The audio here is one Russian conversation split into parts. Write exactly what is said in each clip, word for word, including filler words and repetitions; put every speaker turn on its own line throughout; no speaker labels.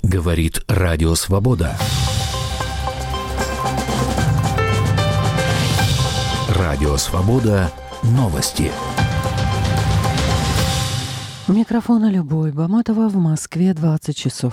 Говорит Радио Свобода. Радио Свобода. Новости.
У микрофона Любовь Баматова. В Москве двадцать часов.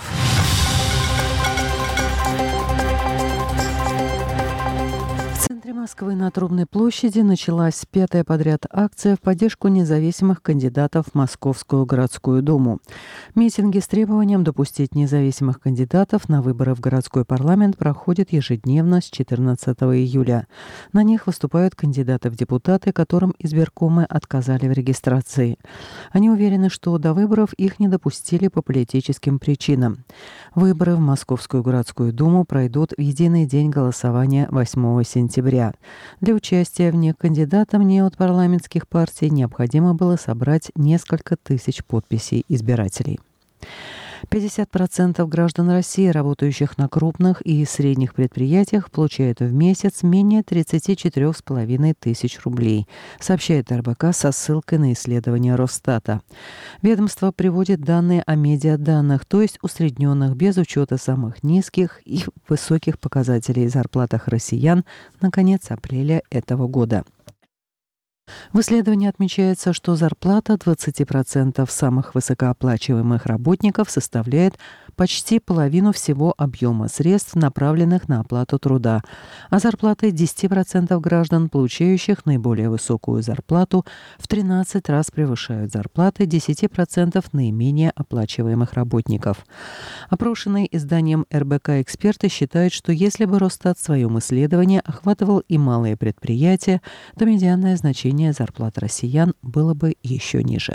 В центре Москвы на Трубной площади началась пятая подряд акция в поддержку независимых кандидатов в Московскую городскую думу. Митинги с требованием допустить независимых кандидатов на выборы в городской парламент проходят ежедневно с четырнадцатого июля. На них выступают кандидаты в депутаты, которым избиркомы отказали в регистрации. Они уверены, что до выборов их не допустили по политическим причинам. Выборы в Московскую городскую думу пройдут в единый день голосования восьмого сентября. Для участия в них кандидатам не от парламентских партий необходимо было собрать несколько тысяч подписей избирателей. пятьдесят процентов граждан России, работающих на крупных и средних предприятиях, получают в месяц менее тридцать четыре с половиной тысяч рублей, сообщает эр бэ ка со ссылкой на исследование Росстата. Ведомство приводит данные о медиаданных, то есть усредненных без учета самых низких и высоких показателей зарплатах россиян на конец апреля этого года. В исследовании отмечается, что зарплата двадцати процентов самых высокооплачиваемых работников составляет почти половину всего объема средств, направленных на оплату труда, а зарплаты десяти процентов граждан, получающих наиболее высокую зарплату, в тринадцать раз превышают зарплаты десяти процентов наименее оплачиваемых работников. Опрошенные изданием эр бэ ка эксперты считают, что если бы Росстат в своем исследовании охватывал и малые предприятия, то медианное значение зарплат россиян было бы еще ниже.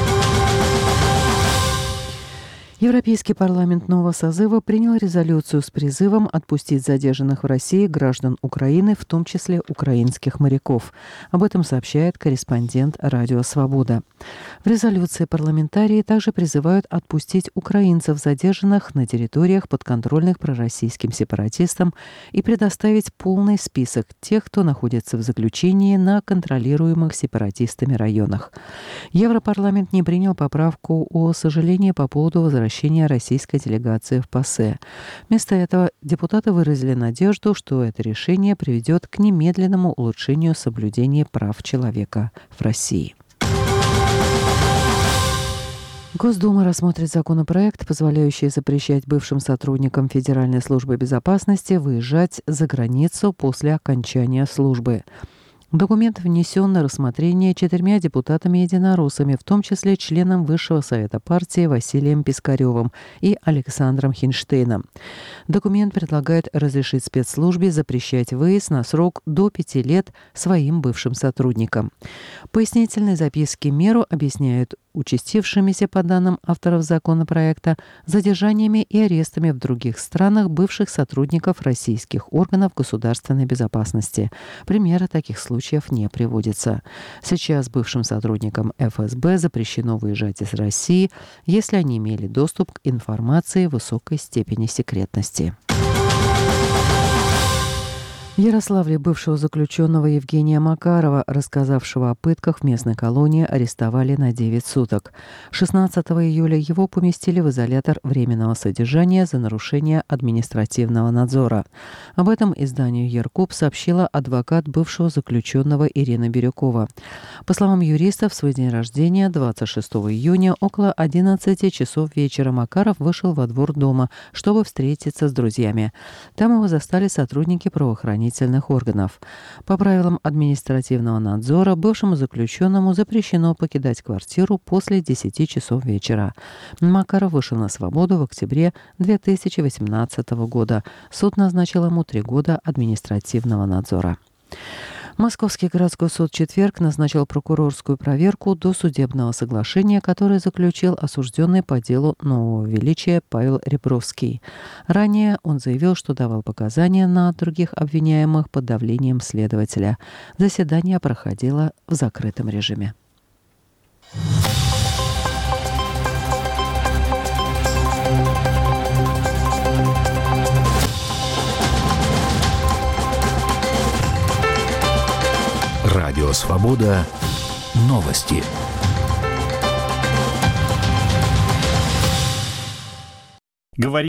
Европейский парламент нового созыва принял резолюцию с призывом отпустить задержанных в России граждан Украины, в том числе украинских моряков. Об этом сообщает корреспондент Радио Свобода. В резолюции парламентарии также призывают отпустить украинцев, задержанных на территориях, подконтрольных пророссийским сепаратистам, и предоставить полный список тех, кто находится в заключении на контролируемых сепаратистами районах. Европарламент не принял поправку о сожалении по поводу возвращения российской делегации в ПАСЕ. Вместо этого депутаты выразили надежду, что это решение приведет к немедленному улучшению соблюдения прав человека в России. Госдума рассмотрит законопроект, позволяющий запрещать бывшим сотрудникам Федеральной службы безопасности выезжать за границу после окончания службы. Документ внесен на рассмотрение четырьмя депутатами-единороссами, в том числе членом Высшего совета партии Василием Пискаревым и Александром Хинштейном. Документ предлагает разрешить спецслужбе запрещать выезд на срок до пяти лет своим бывшим сотрудникам. Пояснительной записки меру объясняют участившимися, по данным авторов законопроекта, задержаниями и арестами в других странах бывших сотрудников российских органов государственной безопасности. Примеры таких случаев не приводятся. Сейчас бывшим сотрудникам эф эс бэ запрещено выезжать из России, если они имели доступ к информации высокой степени секретности. В Ярославле бывшего заключенного Евгения Макарова, рассказавшего о пытках в местной колонии, арестовали на девять суток. шестнадцатого июля его поместили в изолятор временного содержания за нарушение административного надзора. Об этом изданию «Яркоп» сообщила адвокат бывшего заключенного Ирина Бирюкова. По словам юриста, в свой день рождения, двадцать шестого июня, около одиннадцати часов вечера, Макаров вышел во двор дома, чтобы встретиться с друзьями. Там его застали сотрудники правоохранительных органов. По правилам административного надзора бывшему заключенному запрещено покидать квартиру после десяти часов вечера. Макаров вышел на свободу в октябре две тысячи восемнадцатого года. Суд назначил ему три года административного надзора. Московский городской суд в четверг назначил прокурорскую проверку досудебного соглашения, которое заключил осужденный по делу нового величия Павел Ребровский. Ранее он заявил, что давал показания на других обвиняемых под давлением следователя. Заседание проходило в закрытом режиме.
Радио Свобода. Новости.
Говори